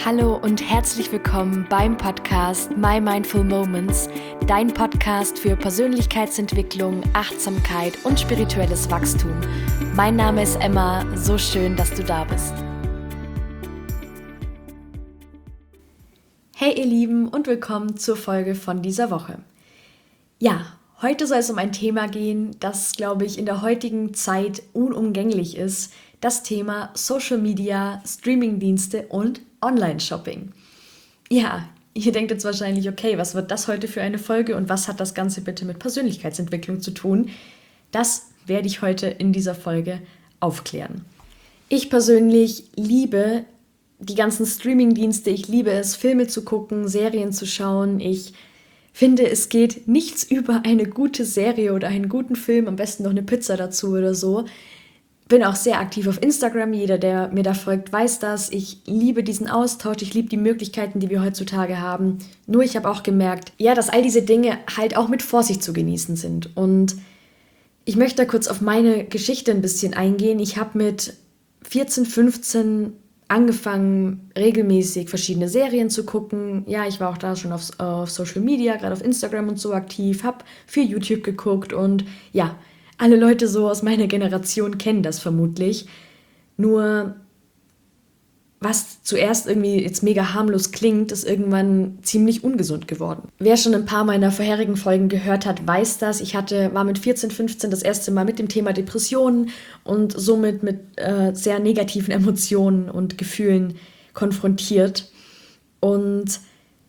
Hallo und herzlich willkommen beim Podcast My Mindful Moments, dein Podcast für Persönlichkeitsentwicklung, Achtsamkeit und spirituelles Wachstum. Mein Name ist Emma, so schön, dass du da bist. Hey ihr Lieben und willkommen zur Folge von dieser Woche. Ja, heute soll es um ein Thema gehen, das, glaube ich, in der heutigen Zeit unumgänglich ist. Das Thema Social Media, Streamingdienste und Online-Shopping. Ja, ihr denkt jetzt wahrscheinlich, okay, was wird das heute für eine Folge und was hat das Ganze bitte mit Persönlichkeitsentwicklung zu tun? Das werde ich heute in dieser Folge aufklären. Ich persönlich liebe die ganzen Streamingdienste, ich liebe es, Filme zu gucken, Serien zu schauen. Ich finde, es geht nichts über eine gute Serie oder einen guten Film, am besten noch eine Pizza dazu oder so. Bin auch sehr aktiv auf Instagram, jeder, der mir da folgt, weiß das. Ich liebe diesen Austausch, ich liebe die Möglichkeiten, die wir heutzutage haben. Nur ich habe auch gemerkt, ja, dass all diese Dinge halt auch mit Vorsicht zu genießen sind. Und ich möchte da kurz auf meine Geschichte ein bisschen eingehen. Ich habe mit 14, 15 angefangen, regelmäßig verschiedene Serien zu gucken. Ja, ich war auch da schon auf Social Media, gerade auf Instagram und so aktiv, habe viel YouTube geguckt und ja, alle Leute so aus meiner Generation kennen das vermutlich. Nur was zuerst irgendwie jetzt mega harmlos klingt, ist irgendwann ziemlich ungesund geworden. Wer schon ein paar meiner vorherigen Folgen gehört hat, weiß das. Ich war mit 14, 15 das erste Mal mit dem Thema Depressionen und somit mit sehr negativen Emotionen und Gefühlen konfrontiert. Und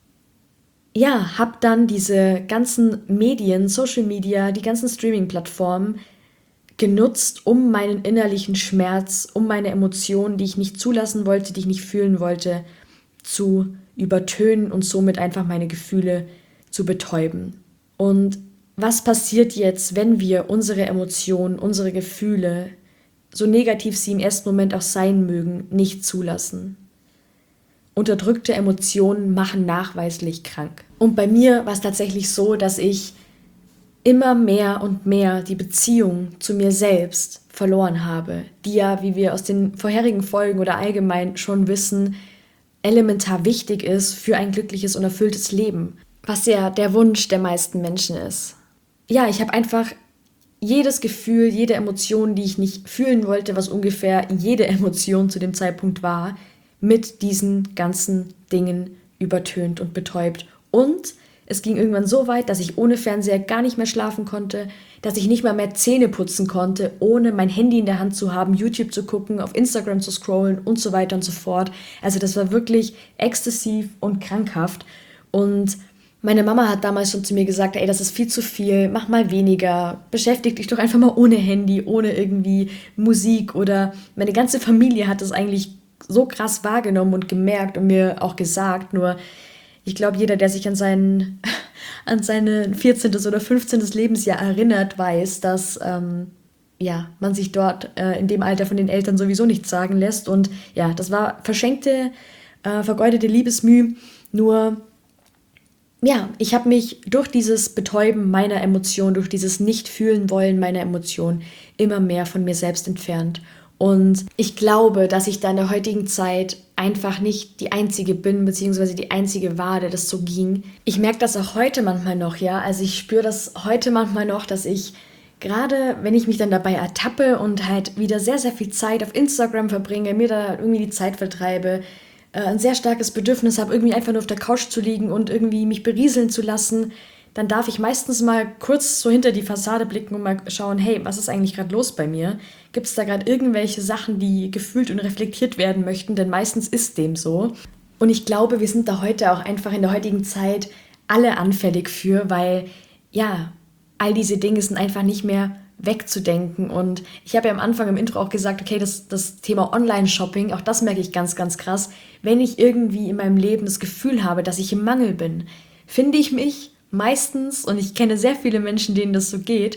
ja, habe dann diese ganzen Medien, Social Media, die ganzen Streaming-Plattformen genutzt, um meinen innerlichen Schmerz, um meine Emotionen, die ich nicht zulassen wollte, die ich nicht fühlen wollte, zu übertönen und somit einfach meine Gefühle zu betäuben. Und was passiert jetzt, wenn wir unsere Emotionen, unsere Gefühle, so negativ sie im ersten Moment auch sein mögen, nicht zulassen? Unterdrückte Emotionen machen nachweislich krank. Und bei mir war es tatsächlich so, dass ich immer mehr und mehr die Beziehung zu mir selbst verloren habe, die ja, wie wir aus den vorherigen Folgen oder allgemein schon wissen, elementar wichtig ist für ein glückliches und erfülltes Leben, was ja der Wunsch der meisten Menschen ist. Ja, ich habe einfach jedes Gefühl, jede Emotion, die ich nicht fühlen wollte, was ungefähr jede Emotion zu dem Zeitpunkt war, mit diesen ganzen Dingen übertönt und betäubt. Und es ging irgendwann so weit, dass ich ohne Fernseher gar nicht mehr schlafen konnte, dass ich nicht mal mehr Zähne putzen konnte, ohne mein Handy in der Hand zu haben, YouTube zu gucken, auf Instagram zu scrollen und so weiter und so fort. Also das war wirklich exzessiv und krankhaft. Und meine Mama hat damals schon zu mir gesagt, ey, das ist viel zu viel, mach mal weniger, beschäftige dich doch einfach mal ohne Handy, ohne irgendwie Musik. Oder meine ganze Familie hat das eigentlich so krass wahrgenommen und gemerkt und mir auch gesagt, nur ich glaube, jeder, der sich an sein 14. oder 15. Lebensjahr erinnert, weiß, dass man sich dort in dem Alter von den Eltern sowieso nichts sagen lässt. Und ja, das war verschenkte, vergeudete Liebesmüh. Nur, ja, ich habe mich durch dieses Betäuben meiner Emotionen, durch dieses Nicht-Fühlen-Wollen meiner Emotionen immer mehr von mir selbst entfernt. Und ich glaube, dass ich da in der heutigen Zeit einfach nicht die Einzige bin, beziehungsweise die Einzige war, der das so ging. Ich merke das auch heute manchmal noch, ja. Also ich spüre das heute manchmal noch, dass ich gerade, wenn ich mich dann dabei ertappe und halt wieder sehr, sehr viel Zeit auf Instagram verbringe, mir da irgendwie die Zeit vertreibe, ein sehr starkes Bedürfnis habe, irgendwie einfach nur auf der Couch zu liegen und irgendwie mich berieseln zu lassen, dann darf ich meistens mal kurz so hinter die Fassade blicken und mal schauen, hey, was ist eigentlich gerade los bei mir? Gibt es da gerade irgendwelche Sachen, die gefühlt und reflektiert werden möchten? Denn meistens ist dem so. Und ich glaube, wir sind da heute auch einfach in der heutigen Zeit alle anfällig für, weil ja, all diese Dinge sind einfach nicht mehr wegzudenken. Und ich habe ja am Anfang im Intro auch gesagt, okay, das Thema Online-Shopping, auch das merke ich ganz, ganz krass. Wenn ich irgendwie in meinem Leben das Gefühl habe, dass ich im Mangel bin, finde ich mich meistens, und ich kenne sehr viele Menschen, denen das so geht,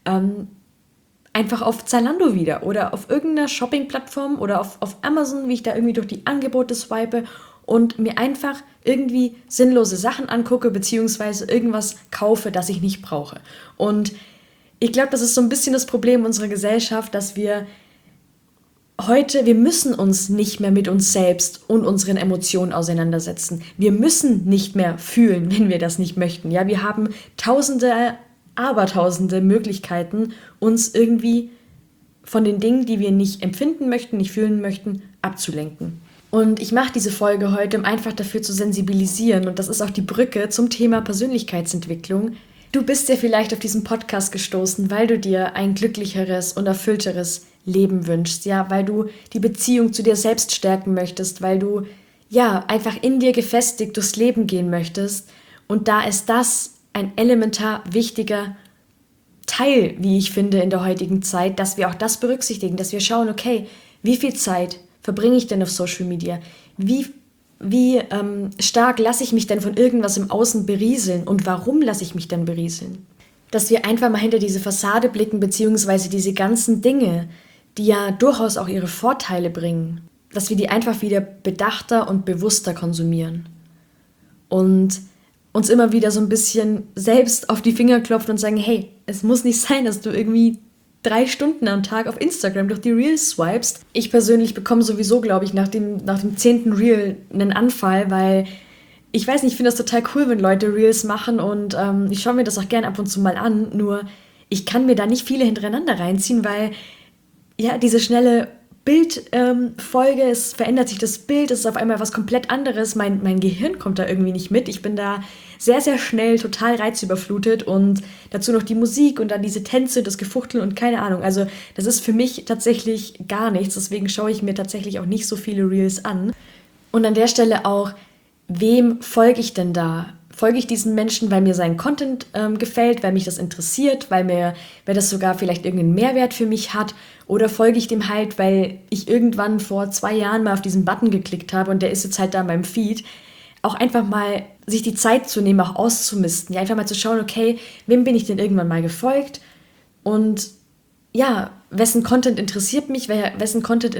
einfach auf Zalando wieder oder auf irgendeiner Shopping-Plattform oder auf Amazon, wie ich da irgendwie durch die Angebote swipe und mir einfach irgendwie sinnlose Sachen angucke, beziehungsweise irgendwas kaufe, das ich nicht brauche. Und ich glaube, das ist so ein bisschen das Problem unserer Gesellschaft, dass wir heute, wir müssen uns nicht mehr mit uns selbst und unseren Emotionen auseinandersetzen. Wir müssen nicht mehr fühlen, wenn wir das nicht möchten. Ja, wir haben tausende, abertausende Möglichkeiten, uns irgendwie von den Dingen, die wir nicht empfinden möchten, nicht fühlen möchten, abzulenken. Und ich mache diese Folge heute, um einfach dafür zu sensibilisieren. Und das ist auch die Brücke zum Thema Persönlichkeitsentwicklung. Du bist ja vielleicht auf diesen Podcast gestoßen, weil du dir ein glücklicheres und erfüllteres Leben wünschst, ja, weil du die Beziehung zu dir selbst stärken möchtest, weil du ja einfach in dir gefestigt durchs Leben gehen möchtest. Und da ist das ein elementar wichtiger Teil, wie ich finde, in der heutigen Zeit, dass wir auch das berücksichtigen, dass wir schauen, okay, wie viel Zeit verbringe ich denn auf Social Media? Wie stark lasse ich mich denn von irgendwas im Außen berieseln und warum lasse ich mich denn berieseln? Dass wir einfach mal hinter diese Fassade blicken, beziehungsweise diese ganzen Dinge, die ja durchaus auch ihre Vorteile bringen, dass wir die einfach wieder bedachter und bewusster konsumieren. Und uns immer wieder so ein bisschen selbst auf die Finger klopfen und sagen, hey, es muss nicht sein, dass du irgendwie 3 Stunden am Tag auf Instagram durch die Reels swipest. Ich persönlich bekomme sowieso, glaube ich, nach dem 10. Reel einen Anfall, weil ich weiß nicht, ich finde das total cool, wenn Leute Reels machen und ich schaue mir das auch gerne ab und zu mal an, nur ich kann mir da nicht viele hintereinander reinziehen, weil ja, diese schnelle Bildfolge, es verändert sich das Bild, es ist auf einmal was komplett anderes, mein Gehirn kommt da irgendwie nicht mit, ich bin da sehr, sehr schnell total reizüberflutet und dazu noch die Musik und dann diese Tänze, das Gefuchtel und keine Ahnung, also das ist für mich tatsächlich gar nichts, deswegen schaue ich mir tatsächlich auch nicht so viele Reels an. Und an der Stelle auch, wem folge ich denn da? Folge ich diesen Menschen, weil mir sein Content gefällt, weil mich das interessiert, weil das sogar vielleicht irgendeinen Mehrwert für mich hat? Oder folge ich dem halt, weil ich irgendwann vor 2 Jahren mal auf diesen Button geklickt habe und der ist jetzt halt da in meinem Feed? Auch einfach mal sich die Zeit zu nehmen, auch auszumisten. Ja, einfach mal zu schauen, okay, wem bin ich denn irgendwann mal gefolgt? Und ja, wessen Content interessiert mich, wessen Content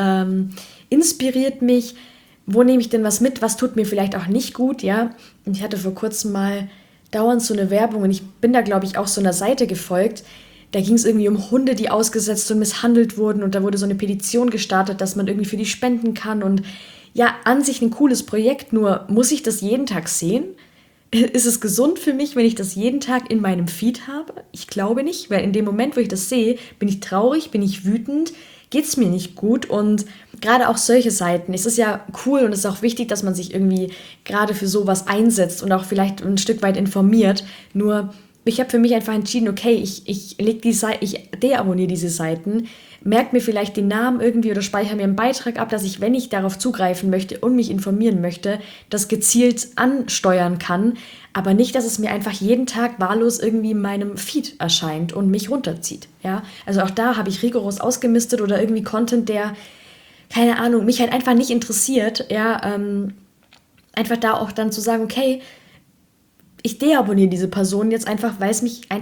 inspiriert mich? Wo nehme ich denn was mit? Was tut mir vielleicht auch nicht gut, ja? Und ich hatte vor kurzem mal dauernd so eine Werbung und ich bin da, glaube ich, auch so einer Seite gefolgt. Da ging es irgendwie um Hunde, die ausgesetzt und misshandelt wurden und da wurde so eine Petition gestartet, dass man irgendwie für die spenden kann und ja, an sich ein cooles Projekt, nur muss ich das jeden Tag sehen? Ist es gesund für mich, wenn ich das jeden Tag in meinem Feed habe? Ich glaube nicht, weil in dem Moment, wo ich das sehe, bin ich traurig, bin ich wütend, geht es mir nicht gut und gerade auch solche Seiten, es ist ja cool und es ist auch wichtig, dass man sich irgendwie gerade für sowas einsetzt und auch vielleicht ein Stück weit informiert, nur ich habe für mich einfach entschieden, okay, ich deabonniere diese Seiten, merke mir vielleicht den Namen irgendwie oder speichere mir einen Beitrag ab, dass ich, wenn ich darauf zugreifen möchte und mich informieren möchte, das gezielt ansteuern kann, aber nicht, dass es mir einfach jeden Tag wahllos irgendwie in meinem Feed erscheint und mich runterzieht. Ja? Also auch da habe ich rigoros ausgemistet oder irgendwie Content, der, keine Ahnung, mich halt einfach nicht interessiert. Ja? Einfach da auch dann zu sagen, okay, ich deabonniere diese Person jetzt einfach, weil es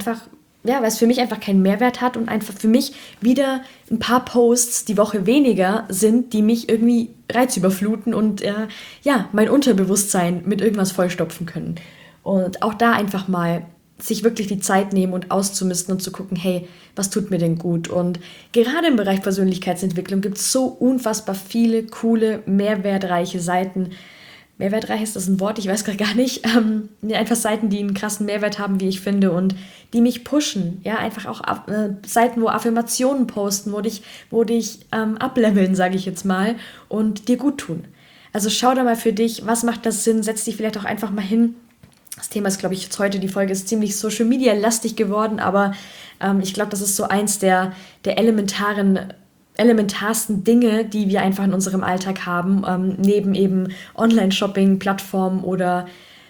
für mich einfach keinen Mehrwert hat und einfach für mich wieder ein paar Posts die Woche weniger sind, die mich irgendwie reizüberfluten und mein Unterbewusstsein mit irgendwas vollstopfen können. Und auch da einfach mal sich wirklich die Zeit nehmen und auszumisten und zu gucken, hey, was tut mir denn gut? Und gerade im Bereich Persönlichkeitsentwicklung gibt es so unfassbar viele coole, mehrwertreiche Seiten. Mehrwertreich ist das ein Wort, ich weiß gerade gar nicht. Einfach Seiten, die einen krassen Mehrwert haben, wie ich finde, und die mich pushen. Ja, einfach auch Seiten, wo Affirmationen posten, wo dich ableveln, sage ich jetzt mal, und dir gut tun. Also schau da mal für dich, was macht das Sinn? Setz dich vielleicht auch einfach mal hin. Das Thema ist, glaube ich, jetzt heute, die Folge ist ziemlich Social-Media-lastig geworden, aber ich glaube, das ist so eins der elementarsten Dinge, die wir einfach in unserem Alltag haben, neben eben Online-Shopping-Plattformen oder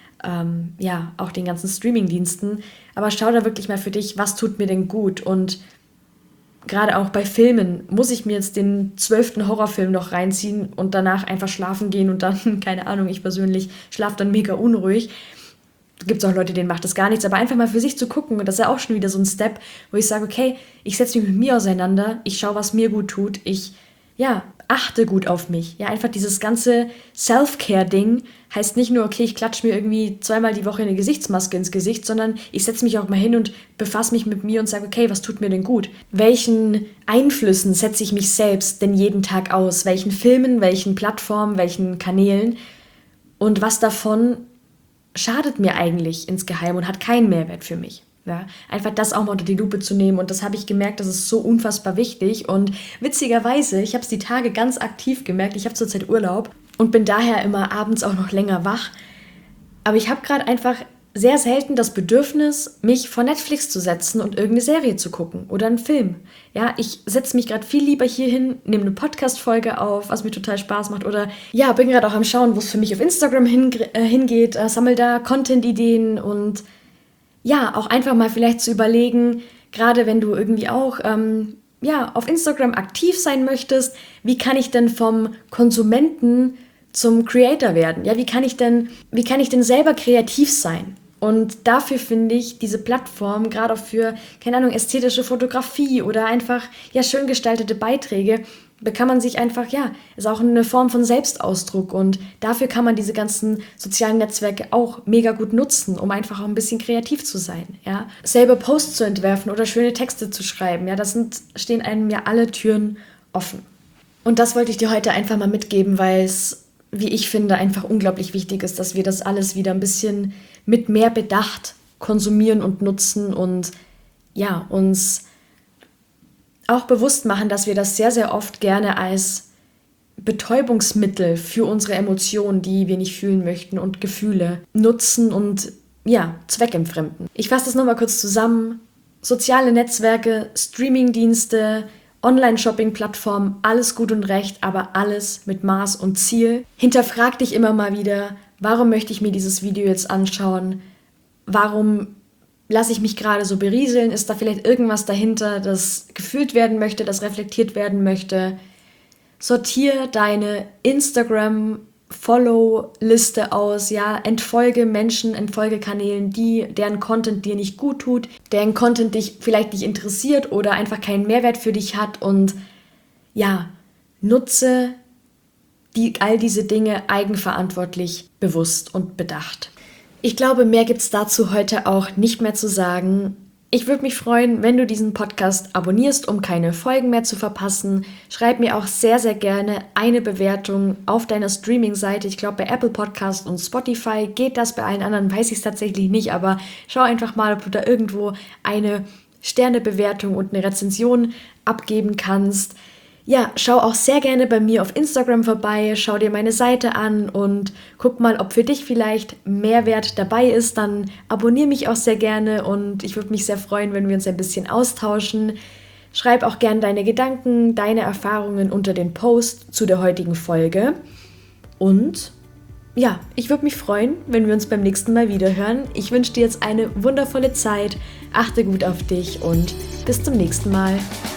auch den ganzen Streaming-Diensten. Aber schau da wirklich mal für dich, was tut mir denn gut? Und gerade auch bei Filmen, muss ich mir jetzt den 12. Horrorfilm noch reinziehen und danach einfach schlafen gehen und dann, keine Ahnung, ich persönlich schlafe dann mega unruhig. Gibt es auch Leute, denen macht das gar nichts, aber einfach mal für sich zu gucken, und das ist ja auch schon wieder so ein Step, wo ich sage, okay, ich setze mich mit mir auseinander, ich schaue, was mir gut tut, ich achte gut auf mich. Ja, einfach dieses ganze Self-Care-Ding heißt nicht nur, okay, ich klatsche mir irgendwie 2-mal die Woche eine Gesichtsmaske ins Gesicht, sondern ich setze mich auch mal hin und befasse mich mit mir und sage, okay, was tut mir denn gut? Welchen Einflüssen setze ich mich selbst denn jeden Tag aus? Welchen Filmen, welchen Plattformen, welchen Kanälen? Und was davon schadet mir eigentlich insgeheim und hat keinen Mehrwert für mich? Ja, einfach das auch mal unter die Lupe zu nehmen, und das habe ich gemerkt, das ist so unfassbar wichtig. Und witzigerweise, ich habe es die Tage ganz aktiv gemerkt, ich habe zurzeit Urlaub und bin daher immer abends auch noch länger wach, aber ich habe gerade einfach sehr selten das Bedürfnis, mich vor Netflix zu setzen und irgendeine Serie zu gucken oder einen Film. Ja, ich setze mich gerade viel lieber hier hin, nehme eine Podcast-Folge auf, was mir total Spaß macht, oder ja, bin gerade auch am Schauen, wo es für mich auf Instagram hingeht, sammle da Content-Ideen und ja, auch einfach mal vielleicht zu überlegen, gerade wenn du irgendwie auch auf Instagram aktiv sein möchtest, wie kann ich denn vom Konsumenten zum Creator werden? Ja, wie kann ich denn selber kreativ sein? Und dafür finde ich diese Plattform, gerade auch für, keine Ahnung, ästhetische Fotografie oder einfach schön gestaltete Beiträge, da kann man sich einfach, ist auch eine Form von Selbstausdruck, und dafür kann man diese ganzen sozialen Netzwerke auch mega gut nutzen, um einfach auch ein bisschen kreativ zu sein, ja. Selber Posts zu entwerfen oder schöne Texte zu schreiben, ja, stehen einem ja alle Türen offen. Und das wollte ich dir heute einfach mal mitgeben, weil es, wie ich finde, einfach unglaublich wichtig ist, dass wir das alles wieder ein bisschen mit mehr Bedacht konsumieren und nutzen und uns auch bewusst machen, dass wir das sehr, sehr oft gerne als Betäubungsmittel für unsere Emotionen, die wir nicht fühlen möchten, und Gefühle nutzen und zweckentfremden. Ich fasse das nochmal kurz zusammen. Soziale Netzwerke, Streamingdienste, Online-Shopping-Plattformen, alles gut und recht, aber alles mit Maß und Ziel. Hinterfrag dich immer mal wieder, warum möchte ich mir dieses Video jetzt anschauen? Warum lasse ich mich gerade so berieseln? Ist da vielleicht irgendwas dahinter, das gefühlt werden möchte, das reflektiert werden möchte? Sortiere deine Instagram-Follow-Liste aus, entfolge Menschen, entfolge Kanälen, deren Content dir nicht gut tut, deren Content dich vielleicht nicht interessiert oder einfach keinen Mehrwert für dich hat, und nutze all diese Dinge eigenverantwortlich, bewusst und bedacht. Ich glaube, mehr gibt es dazu heute auch nicht mehr zu sagen. Ich würde mich freuen, wenn du diesen Podcast abonnierst, um keine Folgen mehr zu verpassen. Schreib mir auch sehr, sehr gerne eine Bewertung auf deiner Streaming-Seite. Ich glaube, bei Apple Podcast und Spotify geht das, bei allen anderen weiß ich es tatsächlich nicht, aber schau einfach mal, ob du da irgendwo eine Sternebewertung und eine Rezension abgeben kannst. Ja, schau auch sehr gerne bei mir auf Instagram vorbei, schau dir meine Seite an und guck mal, ob für dich vielleicht Mehrwert dabei ist. Dann abonniere mich auch sehr gerne, und ich würde mich sehr freuen, wenn wir uns ein bisschen austauschen. Schreib auch gerne deine Gedanken, deine Erfahrungen unter den Post zu der heutigen Folge. Und ich würde mich freuen, wenn wir uns beim nächsten Mal wieder hören. Ich wünsche dir jetzt eine wundervolle Zeit, achte gut auf dich und bis zum nächsten Mal.